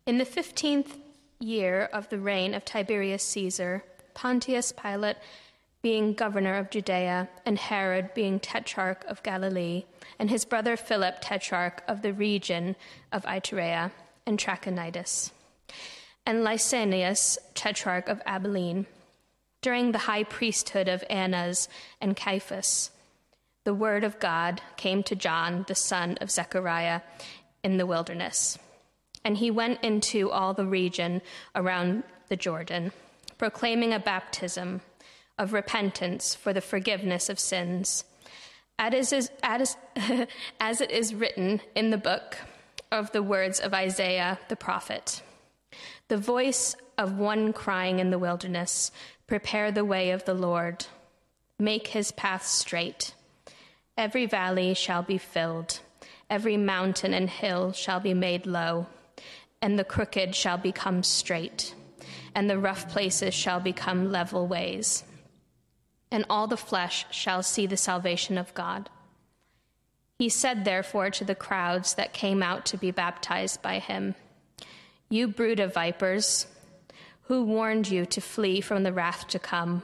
In the 15th year of the reign of Tiberius Caesar, Pontius Pilate being governor of Judea, and Herod being tetrarch of Galilee, and his brother Philip tetrarch of the region of Iturea and Trachonitis, and Lysanias tetrarch of Abilene, during the high priesthood of Annas and Caiaphas, the word of God came to John, the son of Zechariah, in the wilderness. And he went into all the region around the Jordan, proclaiming a baptism of repentance for the forgiveness of sins, as it is written in the book of the words of Isaiah the prophet. The voice of one crying in the wilderness, prepare the way of the Lord, make his path straight. Every valley shall be filled, every mountain and hill shall be made low, and the crooked shall become straight, and the rough places shall become level ways. And all the flesh shall see the salvation of God. He said, therefore, to the crowds that came out to be baptized by him, you brood of vipers, who warned you to flee from the wrath to come?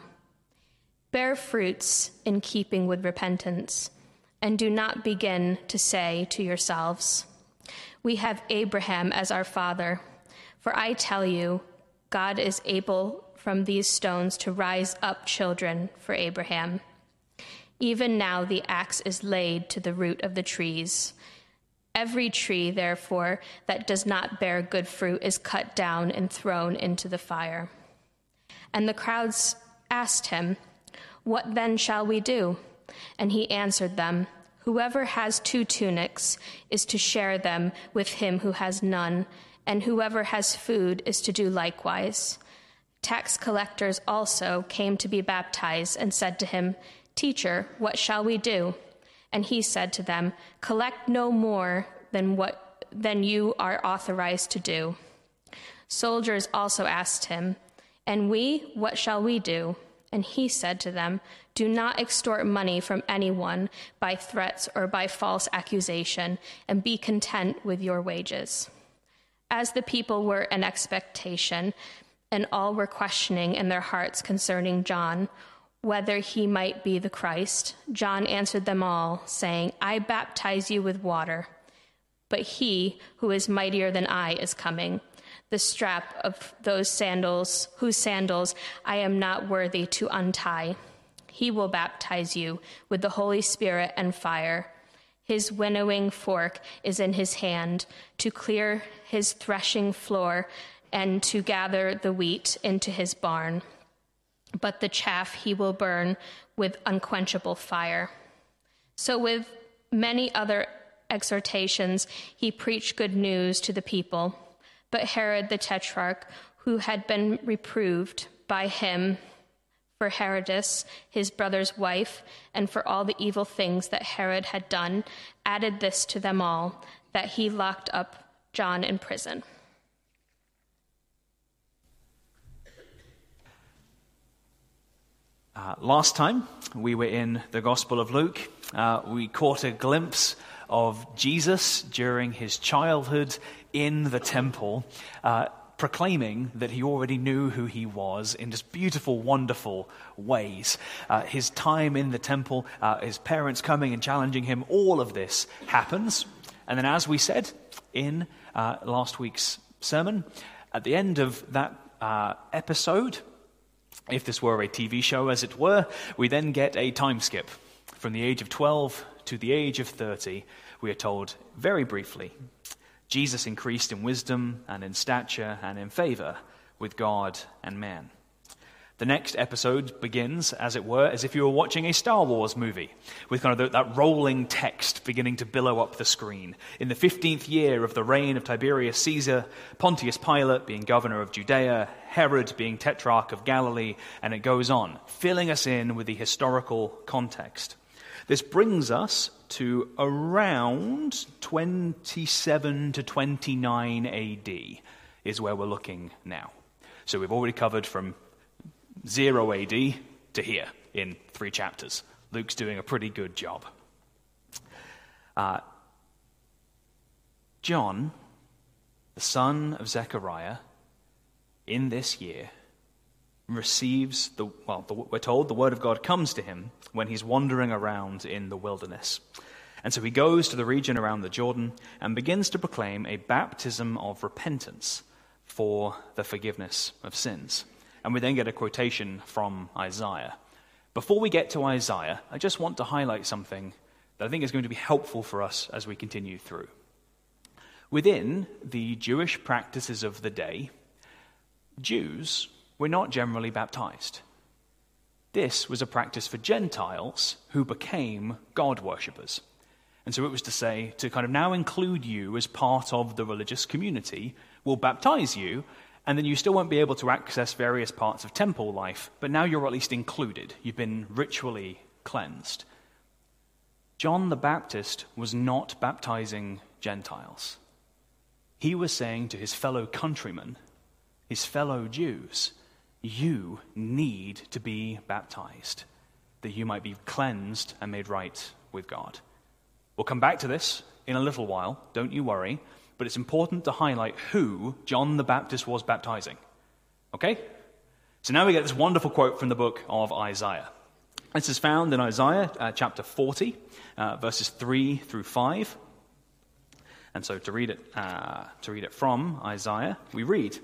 Bear fruits in keeping with repentance, and do not begin to say to yourselves, we have Abraham as our father. For I tell you, God is able from these stones to rise up children for Abraham. Even now the axe is laid to the root of the trees. Every tree, therefore, that does not bear good fruit is cut down and thrown into the fire. And the crowds asked him, what then shall we do? And he answered them, whoever has 2 tunics is to share them with him who has none, and whoever has food is to do likewise. Tax collectors also came to be baptized and said to him, Teacher, what shall we do? And he said to them, collect no more than you are authorized to do. Soldiers also asked him, and we, what shall we do? And he said to them, do not extort money from anyone by threats or by false accusation, and be content with your wages. As the people were in expectation, and all were questioning in their hearts concerning John, whether he might be the Christ, John answered them all, saying, I baptize you with water, but he who is mightier than I is coming, the strap of whose sandals I am not worthy to untie. He will baptize you with the Holy Spirit and fire. His winnowing fork is in his hand to clear his threshing floor and to gather the wheat into his barn. But the chaff he will burn with unquenchable fire. So with many other exhortations, he preached good news to the people. But Herod the Tetrarch, who had been reproved by him for Herodias, his brother's wife, and for all the evil things that Herod had done, added this to them all, that he locked up John in prison. Last time we were in the Gospel of Luke, we caught a glimpse of Jesus during his childhood in the temple, proclaiming that he already knew who he was in just beautiful, wonderful ways. His time in the temple, his parents coming and challenging him, all of this happens. And then, as we said in last week's sermon, at the end of that episode, if this were a TV show, as it were, we then get a time skip. From the age of 12 to the age of 30, we are told very briefly, Jesus increased in wisdom and in stature and in favor with God and man. The next episode begins, as it were, as if you were watching a Star Wars movie, with kind of that rolling text beginning to billow up the screen. In the 15th year of the reign of Tiberius Caesar, Pontius Pilate being governor of Judea, Herod being tetrarch of Galilee, and it goes on, filling us in with the historical context. This brings us to around 27 to 29 AD is where we're looking now. So we've already covered from 0 AD to here in 3 chapters. Luke's doing a pretty good job. John the son of Zechariah, in this year, receives we're told the word of God comes to him when he's wandering around in the wilderness. And so he goes to the region around the Jordan and begins to proclaim a baptism of repentance for the forgiveness of sins. And we then get a quotation from Isaiah. Before we get to Isaiah, I just want to highlight something that I think is going to be helpful for us as we continue through. Within the Jewish practices of the day, Jews were not generally baptized. This was a practice for Gentiles who became God worshippers. And so it was to say, to kind of now include you as part of the religious community, we'll baptize you, and then you still won't be able to access various parts of temple life, but now you're at least included. You've been ritually cleansed. John the Baptist was not baptizing Gentiles. He was saying to his fellow countrymen, his fellow Jews, you need to be baptized, that you might be cleansed and made right with God. We'll come back to this in a little while, don't you worry, but it's important to highlight who John the Baptist was baptizing. Okay? So now we get this wonderful quote from the book of Isaiah. This is found in Isaiah chapter 40, verses 3 through 5. And so to read it from Isaiah, we read,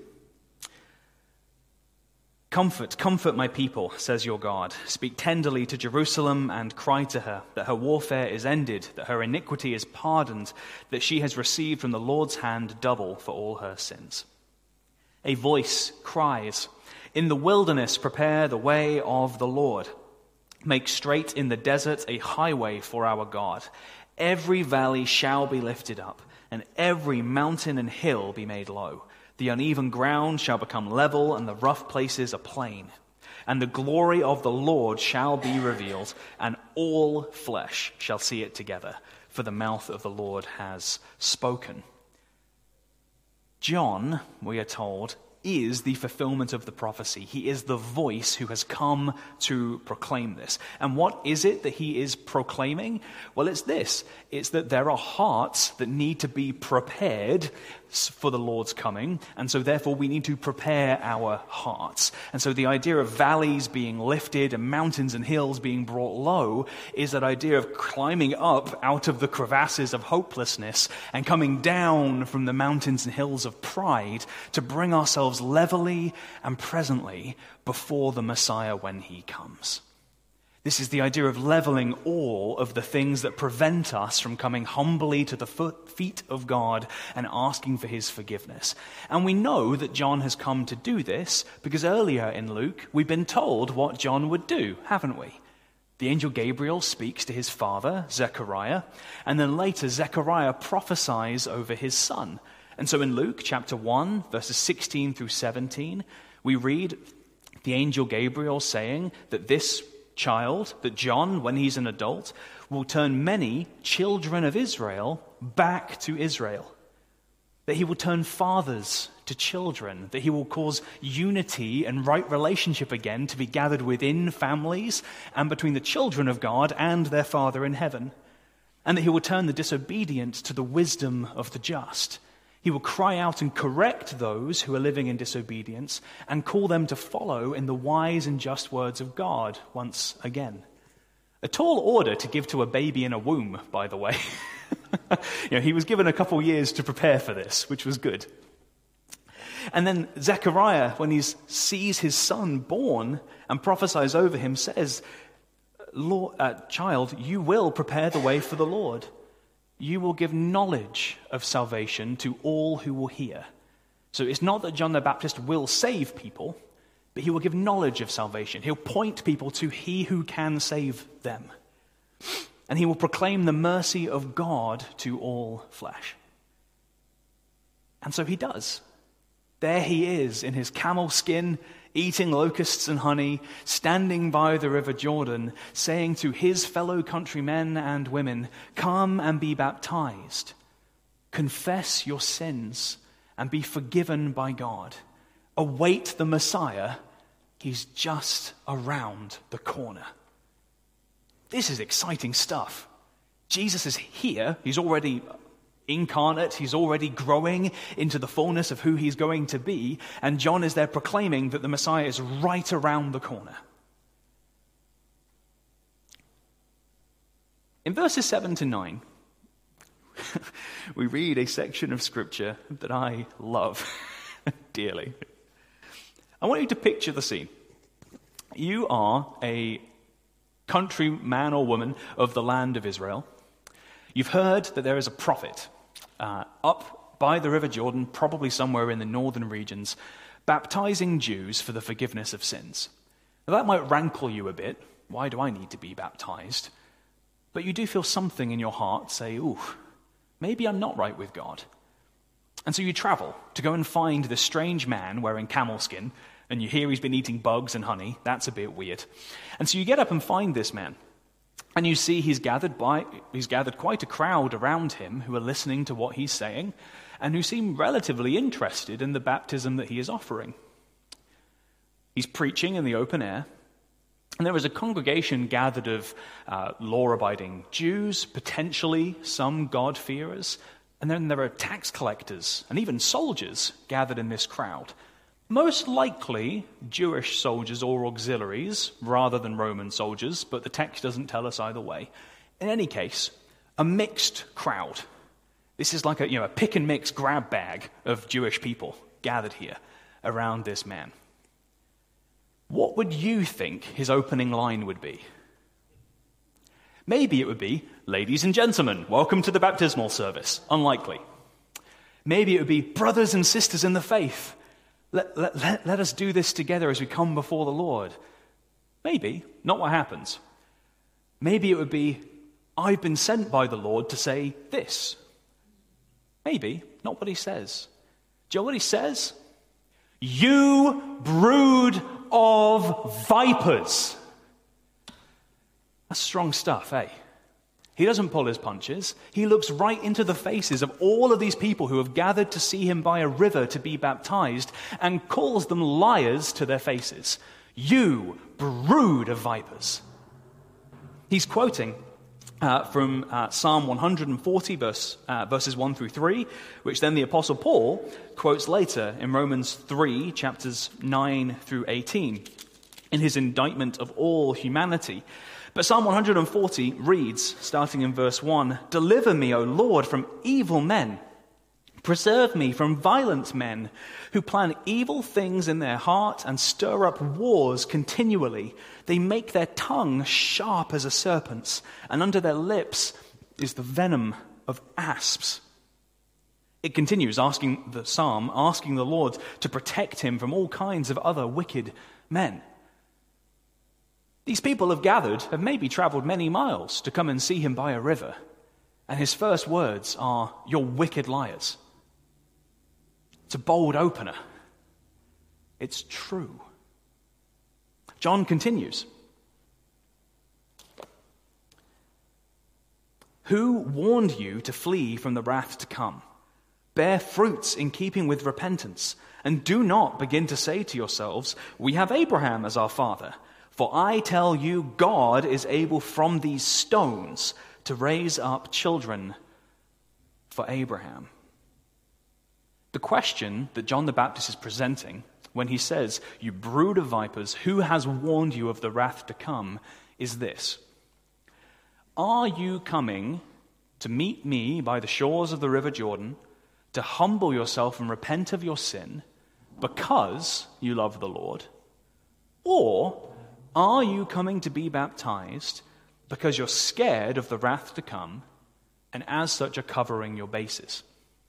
"Comfort, comfort my people, says your God. Speak tenderly to Jerusalem and cry to her that her warfare is ended, that her iniquity is pardoned, that she has received from the Lord's hand double for all her sins." A voice cries, "In the wilderness prepare the way of the Lord. Make straight in the desert a highway for our God. Every valley shall be lifted up, and every mountain and hill be made low. The uneven ground shall become level, and the rough places a plain. And the glory of the Lord shall be revealed, and all flesh shall see it together, for the mouth of the Lord has spoken." John, we are told, is the fulfillment of the prophecy. He is the voice who has come to proclaim this. And what is it that he is proclaiming? Well, it's this. It's that there are hearts that need to be prepared for the Lord's coming, and so therefore we need to prepare our hearts. And so the idea of valleys being lifted and mountains and hills being brought low is that idea of climbing up out of the crevasses of hopelessness and coming down from the mountains and hills of pride to bring ourselves levelly and presently before the Messiah when he comes. This is the idea of leveling all of the things that prevent us from coming humbly to the feet of God and asking for his forgiveness. And we know that John has come to do this because earlier in Luke, we've been told what John would do, haven't we? The angel Gabriel speaks to his father, Zechariah, and then later Zechariah prophesies over his son. And so in Luke chapter 1, verses 16 through 17, we read the angel Gabriel saying that this child, that John, when he's an adult, will turn many children of Israel back to Israel. That he will turn fathers to children. That he will cause unity and right relationship again to be gathered within families and between the children of God and their Father in heaven. And that he will turn the disobedient to the wisdom of the just. He will cry out and correct those who are living in disobedience and call them to follow in the wise and just words of God once again. A tall order to give to a baby in a womb, by the way. He was given a couple years to prepare for this, which was good. And then Zechariah, when he sees his son born and prophesies over him, says, "Child, you will prepare the way for the Lord. You will give knowledge of salvation to all who will hear." So it's not that John the Baptist will save people, but he will give knowledge of salvation. He'll point people to he who can save them. And he will proclaim the mercy of God to all flesh. And so he does. There he is in his camel skin, eating locusts and honey, standing by the river Jordan, saying to his fellow countrymen and women, "Come and be baptized. Confess your sins and be forgiven by God. Await the Messiah. He's just around the corner." This is exciting stuff. Jesus is here. He's already incarnate. He's already growing into the fullness of who he's going to be. And John is there proclaiming that the Messiah is right around the corner. In verses 7 to 9, we read a section of Scripture that I love dearly. I want you to picture the scene. You are a country man or woman of the land of Israel. You've heard that there is a prophet up by the River Jordan, probably somewhere in the northern regions, baptizing Jews for the forgiveness of sins. Now, that might rankle you a bit. Why do I need to be baptized? But you do feel something in your heart say, ooh, maybe I'm not right with God. And so you travel to go and find this strange man wearing camel skin, and you hear he's been eating bugs and honey. That's a bit weird. And so you get up and find this man. And you see he's gathered quite a crowd around him who are listening to what he's saying and who seem relatively interested in the baptism that he is offering. He's preaching in the open air, and there is a congregation gathered of law-abiding Jews, potentially some God-fearers, and then there are tax collectors and even soldiers gathered in this crowd. Most likely Jewish soldiers or auxiliaries rather than Roman soldiers, but the text doesn't tell us either way. In any case, a mixed crowd. This is like a pick and mix grab bag of Jewish people gathered here around this man. What would you think his opening line would be? Maybe it would be, "Ladies and gentlemen, welcome to the baptismal service." Unlikely. Maybe it would be, "Brothers and sisters in the faith, let us do this together as we come before the Lord." Maybe, not what happens. Maybe it would be, "I've been sent by the Lord to say this." Maybe, not what he says. Do you know what he says? "You brood of vipers." That's strong stuff, eh? He doesn't pull his punches. He looks right into the faces of all of these people who have gathered to see him by a river to be baptized and calls them liars to their faces. "You brood of vipers." He's quoting from Psalm 140, verses 1 through 3, which then the Apostle Paul quotes later in Romans 3, chapters 9 through 18, in his indictment of all humanity. But Psalm 140 reads, starting in verse 1, "Deliver me, O Lord, from evil men. Preserve me from violent men who plan evil things in their heart and stir up wars continually. They make their tongue sharp as a serpent's, and under their lips is the venom of asps." It continues, asking the Lord to protect him from all kinds of other wicked men. These people have maybe traveled many miles to come and see him by a river. And his first words are, "You're wicked liars." It's a bold opener. It's true. John continues. "Who warned you to flee from the wrath to come? Bear fruits in keeping with repentance, and do not begin to say to yourselves, 'We have Abraham as our father.' For I tell you, God is able from these stones to raise up children for Abraham." The question that John the Baptist is presenting when he says, "You brood of vipers, who has warned you of the wrath to come?" is this: Are you coming to meet me by the shores of the River Jordan, to humble yourself and repent of your sin because you love the Lord? Or are you coming to be baptized because you're scared of the wrath to come, and as such are covering your bases?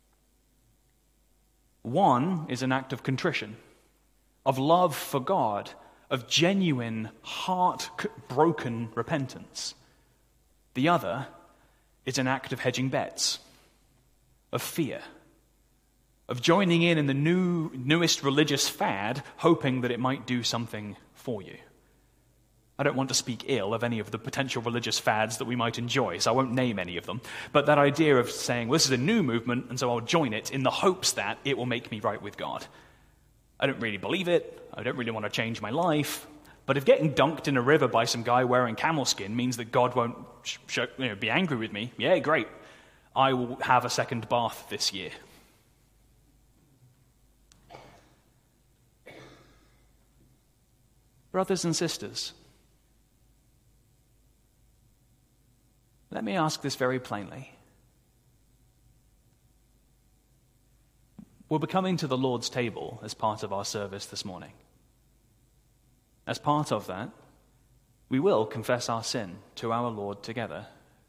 One is an act of contrition, of love for God, of genuine, heart-broken repentance. The other is an act of hedging bets, of fear, of joining in the newest religious fad, hoping that it might do something for you. I don't want to speak ill of any of the potential religious fads that we might enjoy, so I won't name any of them. But that idea of saying, well, this is a new movement, and so I'll join it in the hopes that it will make me right with God. I don't really believe it. I don't really want to change my life. But if getting dunked in a river by some guy wearing camel skin means that God won't be angry with me, yeah, great. I will have a second bath this year. Brothers and sisters, let me ask this very plainly. We'll be coming to the Lord's table as part of our service this morning. As part of that, we will confess our sin to our Lord together.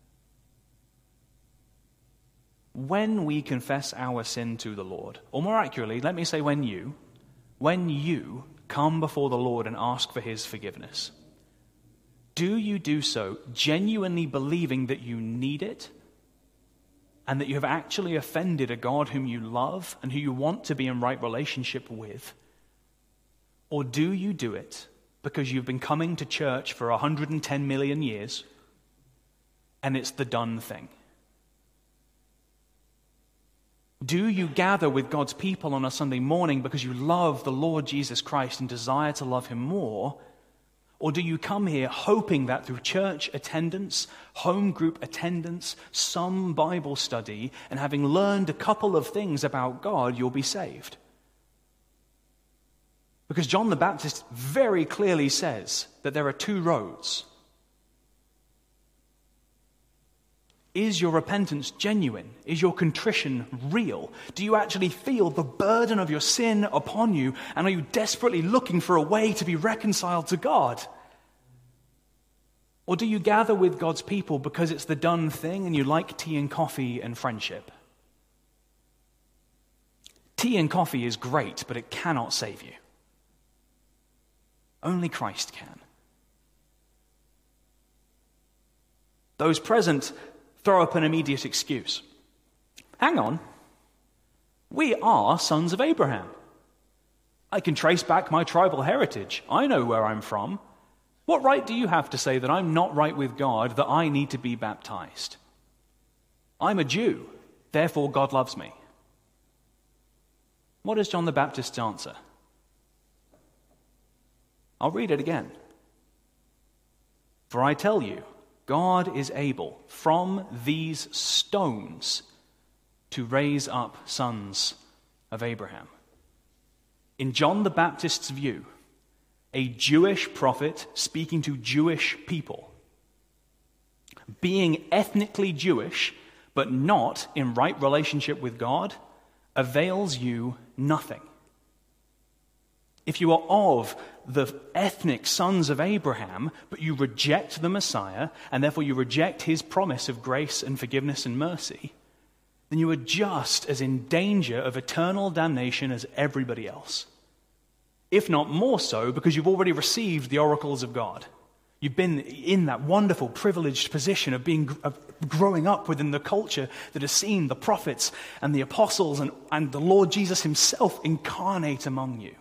When we confess our sin to the Lord, or more accurately, let me say when you come before the Lord and ask for his forgiveness, do you do so genuinely believing that you need it and that you have actually offended a God whom you love and who you want to be in right relationship with? Or do you do it because you've been coming to church for 110 million years and it's the done thing? Do you gather with God's people on a Sunday morning because you love the Lord Jesus Christ and desire to love him more? Or do you come here hoping that through church attendance, home group attendance, some Bible study, and having learned a couple of things about God, you'll be saved? Because John the Baptist very clearly says that there are two roads. Is your repentance genuine? Is your contrition real? Do you actually feel the burden of your sin upon you? And are you desperately looking for a way to be reconciled to God? Or do you gather with God's people because it's the done thing and you like tea and coffee and friendship? Tea and coffee is great, but it cannot save you. Only Christ can. Those present throw up an immediate excuse. Hang on. We are sons of Abraham. I can trace back my tribal heritage. I know where I'm from. What right do you have to say that I'm not right with God, that I need to be baptized? I'm a Jew, therefore God loves me. What is John the Baptist's answer? I'll read it again. For I tell you, God is able from these stones to raise up sons of Abraham. In John the Baptist's view, a Jewish prophet speaking to Jewish people, being ethnically Jewish but not in right relationship with God, avails you nothing. If you are of the ethnic sons of Abraham, but you reject the Messiah, and therefore you reject his promise of grace and forgiveness and mercy, then you are just as in danger of eternal damnation as everybody else. If not more so, because you've already received the oracles of God. You've been in that wonderful, privileged position of growing up within the culture that has seen the prophets and the apostles and the Lord Jesus himself incarnate among you.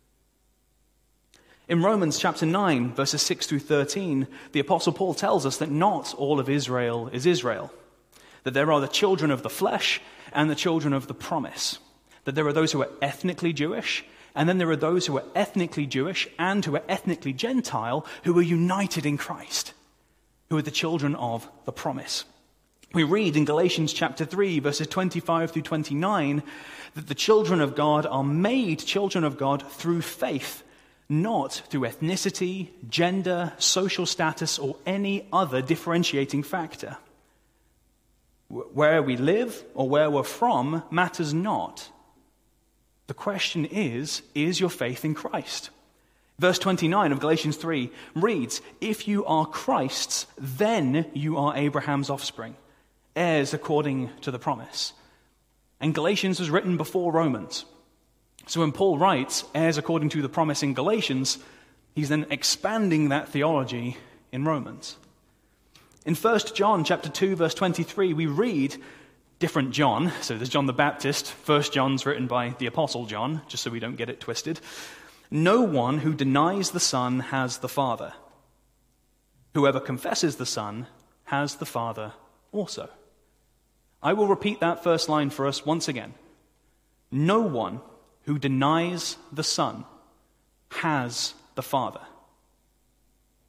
In Romans chapter 9, verses 6 through 13, the Apostle Paul tells us that not all of Israel is Israel, that there are the children of the flesh and the children of the promise, that there are those who are ethnically Jewish, and then there are those who are ethnically Jewish and who are ethnically Gentile who are united in Christ, who are the children of the promise. We read in Galatians chapter 3, verses 25 through 29, that the children of God are made children of God through faith, not through ethnicity, gender, social status, or any other differentiating factor. Where we live or where we're from matters not. The question is your faith in Christ? Verse 29 of Galatians 3 reads, "If you are Christ's, then you are Abraham's offspring, heirs according to the promise." And Galatians was written before Romans. So when Paul writes, heirs according to the promise in Galatians, he's then expanding that theology in Romans. In 1 John chapter 2, verse 23, we read, different John, so there's John the Baptist, 1 John's written by the Apostle John, just so we don't get it twisted. "No one who denies the Son has the Father. Whoever confesses the Son has the Father also." I will repeat that first line for us once again. No one who denies the Son has the Father.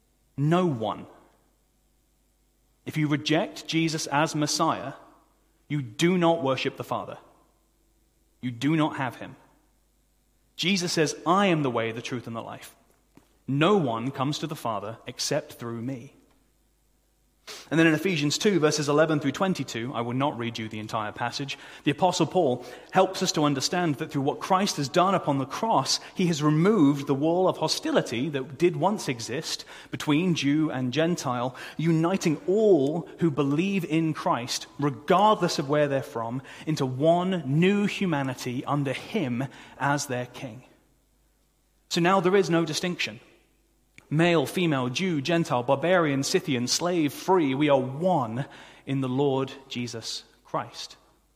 No one. If you reject Jesus as Messiah, You do not worship the Father. You do not have him. Jesus says, I am the way, the truth, and the life. No one comes to the Father except through me. And then in Ephesians 2, verses 11 through 22, I will not read you the entire passage, the Apostle Paul helps us to understand that through what Christ has done upon the cross, he has removed the wall of hostility that did once exist between Jew and Gentile, uniting all who believe in Christ, regardless of where they're from, into one new humanity under him as their king. So now there is no distinction. Male, female, Jew, Gentile, barbarian, Scythian, slave, free, we are one in the Lord Jesus Christ.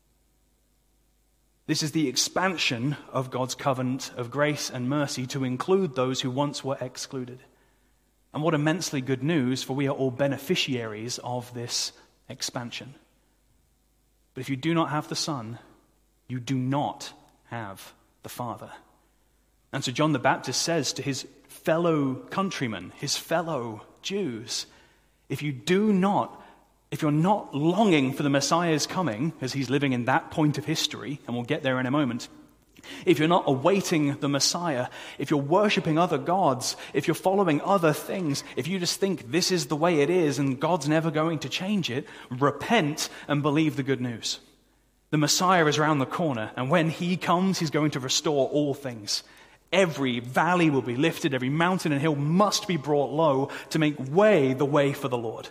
This is the expansion of God's covenant of grace and mercy to include those who once were excluded. And what immensely good news, for we are all beneficiaries of this expansion. But if you do not have the Son, you do not have the Father. And so John the Baptist says to his fellow countrymen, his fellow Jews, if you're not longing for the Messiah's coming, as he's living in that point of history, and we'll get there in a moment, if you're not awaiting the Messiah, if you're worshipping other gods, if you're following other things, if you just think this is the way it is and God's never going to change it, repent and believe the good news. The Messiah is around the corner, and when he comes, he's going to restore all things. Every valley will be lifted, every mountain and hill must be brought low to make way the way for the Lord.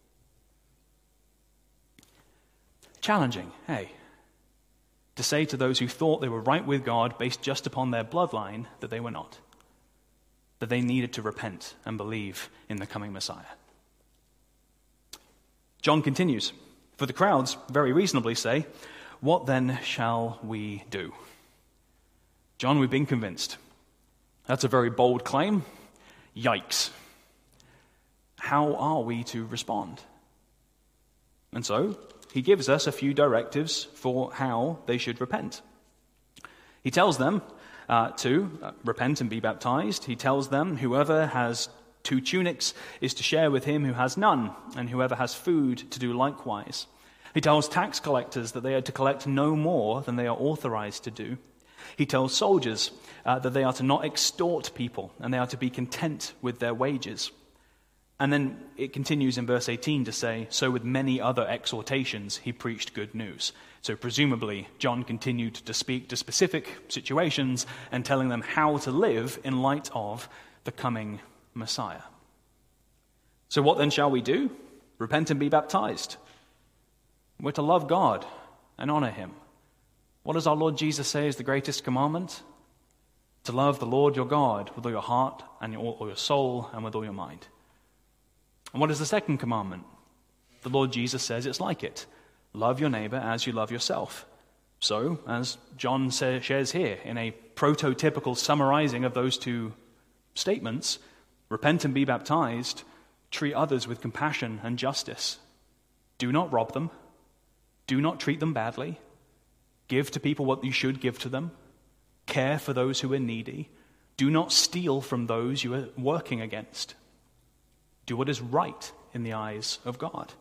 Challenging, hey? To say to those who thought they were right with God based just upon their bloodline that they were not. That they needed to repent and believe in the coming Messiah. John continues, for the crowds very reasonably say, what then shall we do? John, we've been convinced. That's a very bold claim. Yikes. How are we to respond? And so, he gives us a few directives for how they should repent. He tells them to repent and be baptized. He tells them whoever has 2 tunics is to share with him who has none, and whoever has food to do likewise. He tells tax collectors that they are to collect no more than they are authorized to do. He tells soldiers that they are to not extort people, and they are to be content with their wages. And then it continues in verse 18 to say, so with many other exhortations he preached good news. So presumably John continued to speak to specific situations and telling them how to live in light of the coming Messiah. So what then shall we do? Repent and be baptized. We're to love God and honor him. What does our Lord Jesus say is the greatest commandment? To love the Lord your God with all your heart and all your soul and with all your mind. And what is the second commandment? The Lord Jesus says it's like it. Love your neighbor as you love yourself. So, as John shares here in a prototypical summarizing of those 2 statements, repent and be baptized, treat others with compassion and justice. Do not rob them. Do not treat them badly. Give to people what you should give to them. Care for those who are needy. Do not steal from those you are working against. Do what is right in the eyes of God.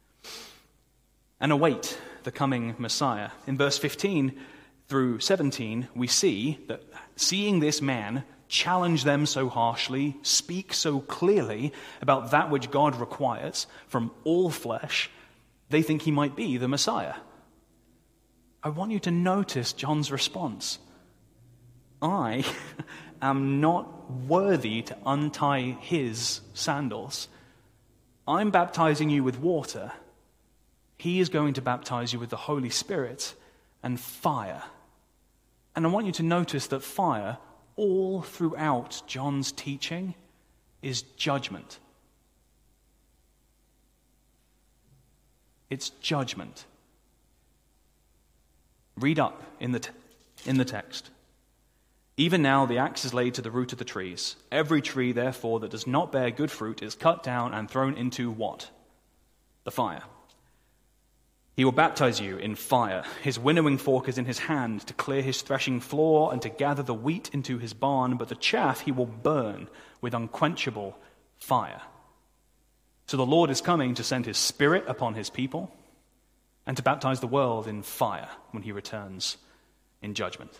And await the coming Messiah. In verse 15 through 17, we see that seeing this man challenge them so harshly, speak so clearly about that which God requires from all flesh, they think he might be the Messiah. I want you to notice John's response. I am not worthy to untie his sandals. I'm baptizing you with water. He is going to baptize you with the Holy Spirit and fire. And I want you to notice that fire, all throughout John's teaching, is judgment. It's judgment. Read up in the text. Even now the axe is laid to the root of the trees. Every tree, therefore, that does not bear good fruit is cut down and thrown into what? The fire. He will baptize you in fire. His winnowing fork is in his hand to clear his threshing floor and to gather the wheat into his barn, but the chaff he will burn with unquenchable fire. So the Lord is coming to send his Spirit upon his people, and to baptize the world in fire when he returns in judgment.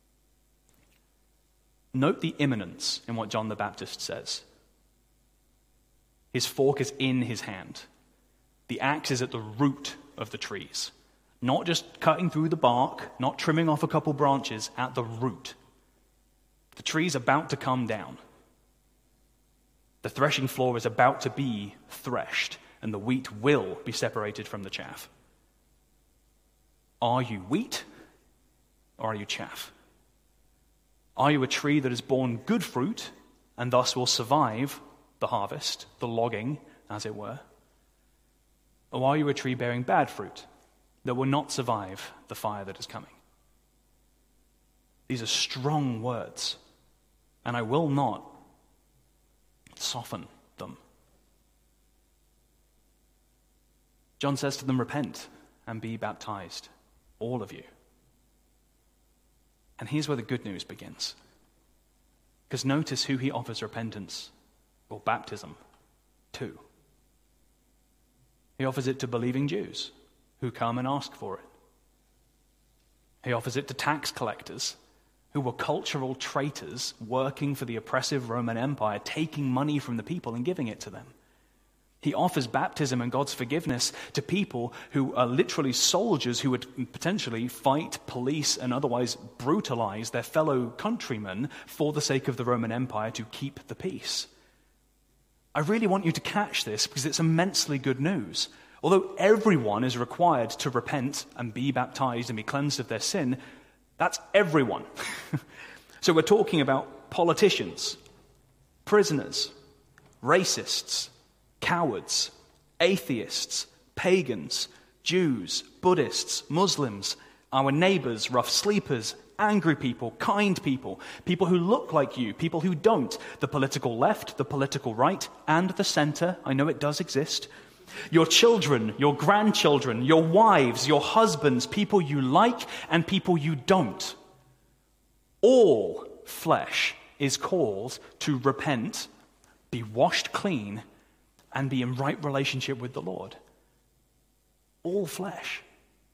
Note the imminence in what John the Baptist says. His fork is in his hand. The axe is at the root of the trees. Not just cutting through the bark, not trimming off a couple branches, at the root. The tree's about to come down. The threshing floor is about to be threshed, and the wheat will be separated from the chaff. Are you wheat, or are you chaff? Are you a tree that has borne good fruit, and thus will survive the harvest, the logging, as it were? Or are you a tree bearing bad fruit that will not survive the fire that is coming? These are strong words, and I will not soften them. John says to them, repent and be baptized, all of you. And here's where the good news begins. Because notice who he offers repentance or baptism to. He offers it to believing Jews who come and ask for it. He offers it to tax collectors who were cultural traitors working for the oppressive Roman Empire, taking money from the people and giving it to them. He offers baptism and God's forgiveness to people who are literally soldiers who would potentially fight, police, and otherwise brutalize their fellow countrymen for the sake of the Roman Empire to keep the peace. I really want you to catch this because it's immensely good news. Although everyone is required to repent and be baptized and be cleansed of their sin, that's everyone. So we're talking about politicians, prisoners, racists, cowards, atheists, pagans, Jews, Buddhists, Muslims, our neighbors, rough sleepers, angry people, kind people, people who look like you, people who don't, the political left, the political right, and the center. I know it does exist. Your children, your grandchildren, your wives, your husbands, people you like and people you don't. All flesh is called to repent, be washed clean, and be in right relationship with the Lord. All flesh.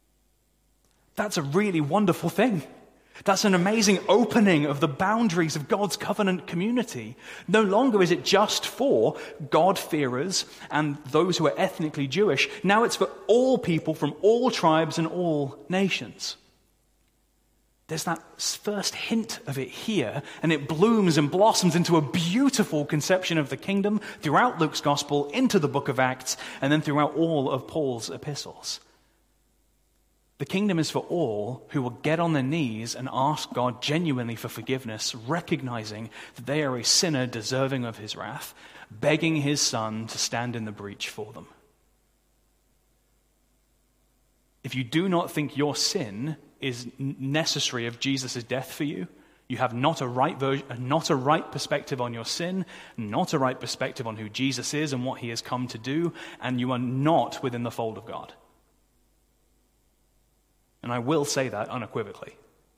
That's a really wonderful thing. That's an amazing opening of the boundaries of God's covenant community. No longer is it just for God-fearers and those who are ethnically Jewish. Now it's for all people from all tribes and all nations. There's that first hint of it here, and it blooms and blossoms into a beautiful conception of the kingdom throughout Luke's gospel, into the book of Acts, and then throughout all of Paul's epistles. The kingdom is for all who will get on their knees and ask God genuinely for forgiveness, recognizing that they are a sinner deserving of his wrath, begging his Son to stand in the breach for them. If you do not think your sin is necessary of Jesus' death for you, you have not a right perspective on your sin, not a right perspective on who Jesus is and what he has come to do, and you are not within the fold of God. And I will say that unequivocally.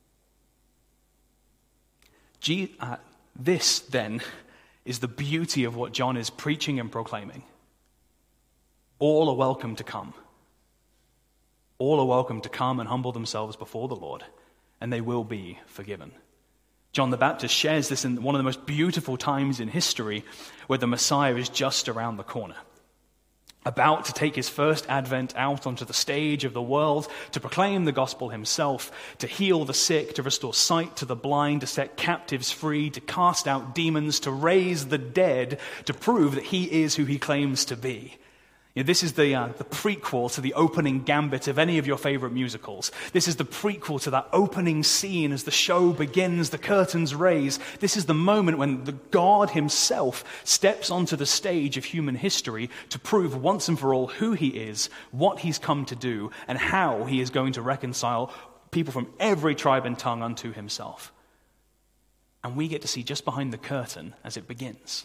This, then, is the beauty of what John is preaching and proclaiming. All are welcome to come. All are welcome to come and humble themselves before the Lord, and they will be forgiven. John the Baptist shares this in one of the most beautiful times in history, where the Messiah is just around the corner, about to take his first advent out onto the stage of the world to proclaim the gospel himself, to heal the sick, to restore sight to the blind, to set captives free, to cast out demons, to raise the dead, to prove that he is who he claims to be. You know, this is the prequel to the opening gambit of any of your favorite musicals. This is the prequel to that opening scene as the show begins, the curtains raise. This is the moment when the God himself steps onto the stage of human history to prove once and for all who he is, what he's come to do, and how he is going to reconcile people from every tribe and tongue unto himself. And we get to see just behind the curtain as it begins.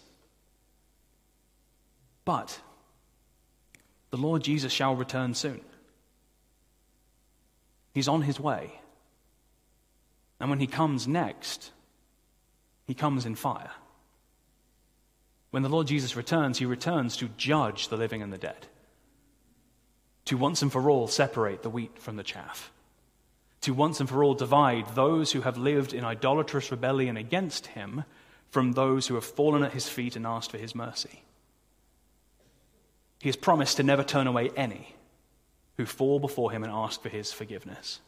But the Lord Jesus shall return soon. He's on his way. And when he comes next, he comes in fire. When the Lord Jesus returns, he returns to judge the living and the dead. to once and for all separate the wheat from the chaff, to once and for all divide those who have lived in idolatrous rebellion against him from those who have fallen at his feet and asked for his mercy. He has promised to never turn away any who fall before him and ask for his forgiveness.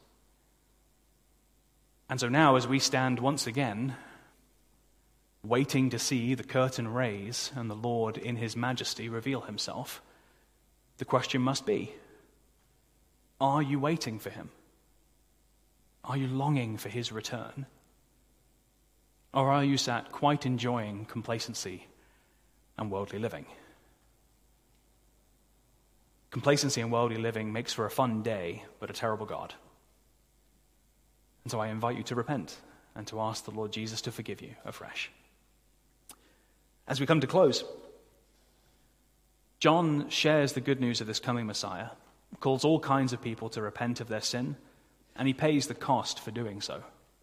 And so now, as we stand once again, waiting to see the curtain raise and the Lord in his majesty reveal himself, the question must be, are you waiting for him? Are you longing for his return? Or are you sat quite enjoying complacency and worldly living? Complacency and worldly living makes for a fun day, but a terrible God. And so I invite you to repent and to ask the Lord Jesus to forgive you afresh. As we come to close, John shares the good news of this coming Messiah, calls all kinds of people to repent of their sin, and he pays the cost for doing so.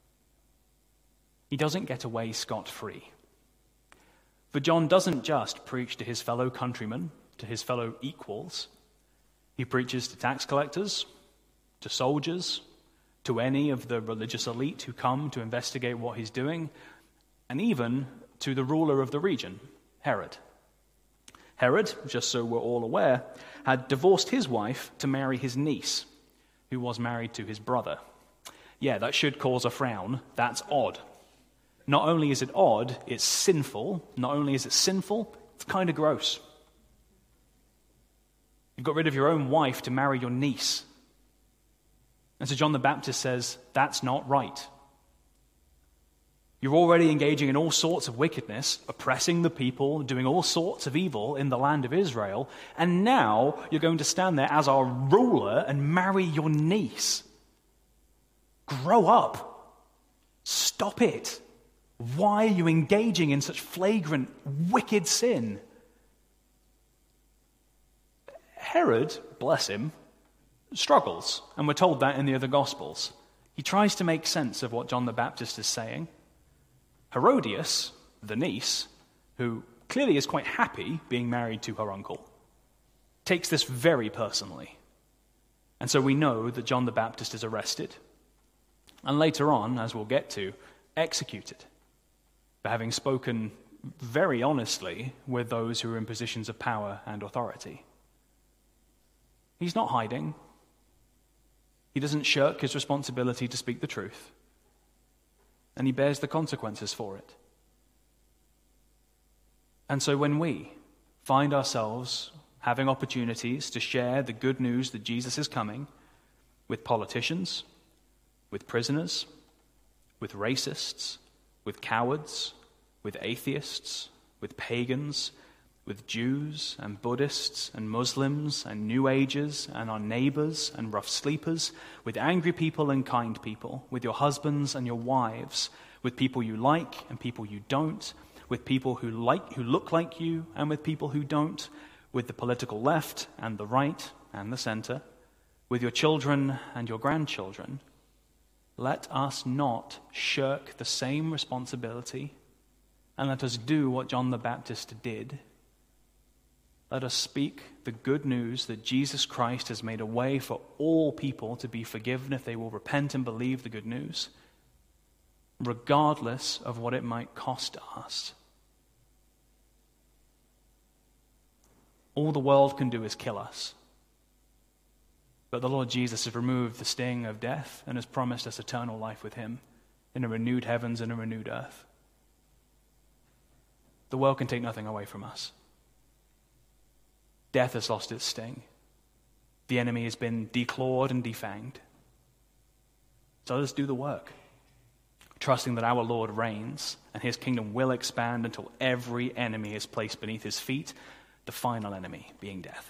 He doesn't get away scot-free. For John doesn't just preach to his fellow countrymen, to his fellow equals. He preaches to tax collectors, to soldiers, to any of the religious elite who come to investigate what he's doing, and even to the ruler of the region, Herod. Herod, just so we're all aware, had divorced his wife to marry his niece, who was married to his brother. Yeah, that should cause a frown. That's odd. Not only is it odd, it's sinful. Not only is it sinful, it's kind of gross. You've got rid of your own wife to marry your niece. And so John the Baptist says, that's not right. You're already engaging in all sorts of wickedness, oppressing the people, doing all sorts of evil in the land of Israel, and now you're going to stand there as our ruler and marry your niece. Grow up. Stop it. Why are you engaging in such flagrant, wicked sin? Herod, bless him, struggles, and we're told that in the other Gospels. He tries to make sense of what John the Baptist is saying. Herodias, the niece, who clearly is quite happy being married to her uncle, takes this very personally. And so we know that John the Baptist is arrested, and later on, as we'll get to, executed for having spoken very honestly with those who are in positions of power and authority. He's not hiding. He doesn't shirk his responsibility to speak the truth. And he bears the consequences for it. And so when we find ourselves having opportunities to share the good news that Jesus is coming with politicians, with prisoners, with racists, with cowards, with atheists, with pagans, with Jews and Buddhists and Muslims and New Agers and our neighbors and rough sleepers, with angry people and kind people, with your husbands and your wives, with people you like and people you don't, with people who look like you and with people who don't, with the political left and the right and the center, with your children and your grandchildren. Let us not shirk the same responsibility, and let us do what John the Baptist did. Let us speak the good news that Jesus Christ has made a way for all people to be forgiven if they will repent and believe the good news, regardless of what it might cost us. All the world can do is kill us. But the Lord Jesus has removed the sting of death and has promised us eternal life with him in a renewed heavens and a renewed earth. The world can take nothing away from us. Death has lost its sting. The enemy has been declawed and defanged. So let's do the work, trusting that our Lord reigns and his kingdom will expand until every enemy is placed beneath his feet, the final enemy being death.